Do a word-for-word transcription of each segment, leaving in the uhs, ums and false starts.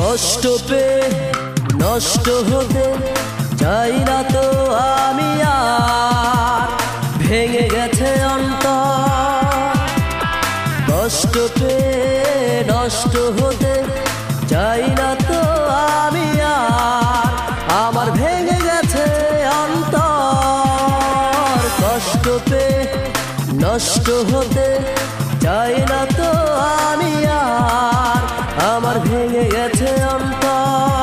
কষ্ট পেয়ে নষ্ট হতে চাই না তো আমি আর, ভেঙে গেছে অন্তর। কষ্ট পেয়ে নষ্ট হতে চাই না তো আমি আর, আমার ভেঙে গেছে অন্তর। কষ্ট পেয়ে নষ্ট হতে চাই না তো আমি আর, আমার ভেঙে গেছে অন্তর।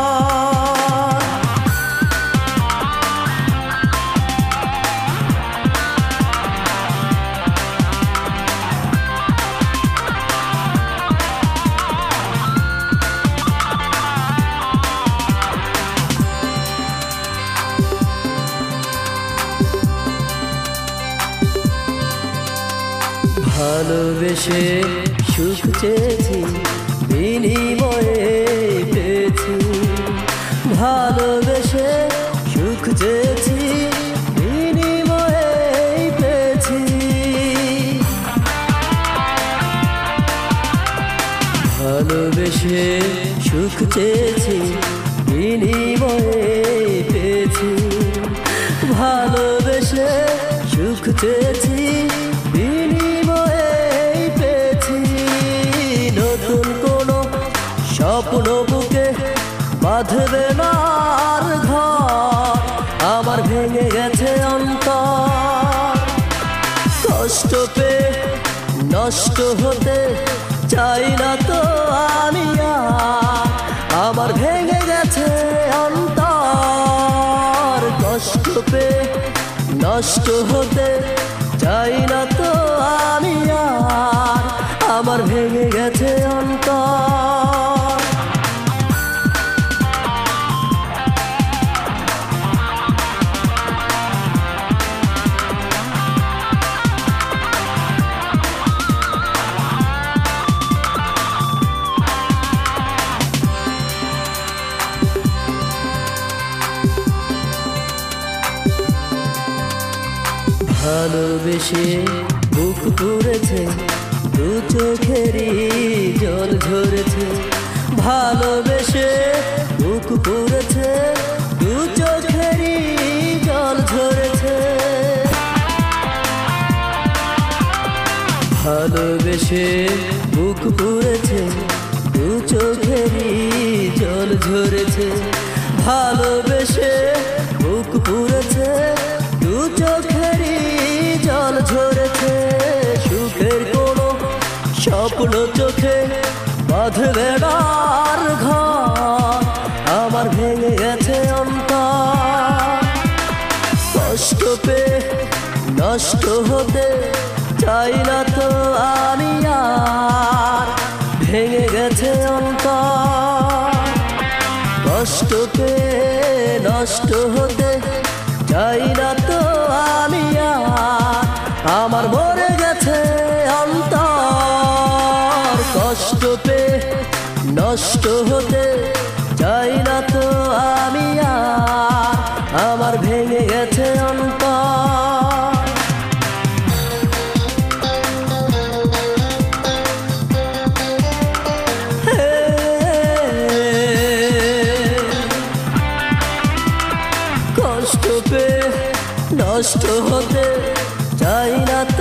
ভালোবেসে সুখ চেয়েছি, বিনিময়ে পেয়েছি। ভালোবেসে সুখ চেয়েছি, বিনিময়ে পেয়েছি। ভালোবেসে সুখ চেয়েছি, বিনিময়ে পেয়েছি। ভালোবেসে সুখ চেয়েছি, বিনিময়ে পেয়েছি। নতুন কোনো স্বপ্ন বুকে বাঁধবে না আর ঘর, আমার ভেঙে গেছে অন্তর। কষ্ট পেয়ে নষ্ট হতে চাই না তো আমি আর, আমার ভেঙে গেছে অন্তর। কষ্ট পেয়ে নষ্ট হতে চাই না তো আমি আর, আমার ভেঙে গেছে অন্তর। ভালোবেসে বুক পুড়েছে, দু চোখেরই জল ঝরেছে। ভালোবেসে বুক পুড়েছে, দু চোখেরই জল ঝরেছে। ভালোবেসে বুক পুড়েছে, দু চোখেরই জল ঝরেছে। ভালোবেসে বুক পুড়েছে, দু চোখেরই জল ঝরেছে। সুখের কোনো স্বপ্ন চোখে বাঁধবে না আর ঘর, আমার ভেঙে গেছে অন্তর। কষ্ট পেয়ে নষ্ট হতে চাই না তো আমি আর, ভেঙে গেছে অন্তর। কষ্ট পেয়ে নষ্ট হতে চাই না তো আমি আর, আমার মরে গেছে অন্তর। কষ্ট পেয়ে নষ্ট হতে চাই না তো আমি আর, আমার ভেঙে গেছে অন্তর। কষ্ট পেয়ে নষ্ট হতে চাই না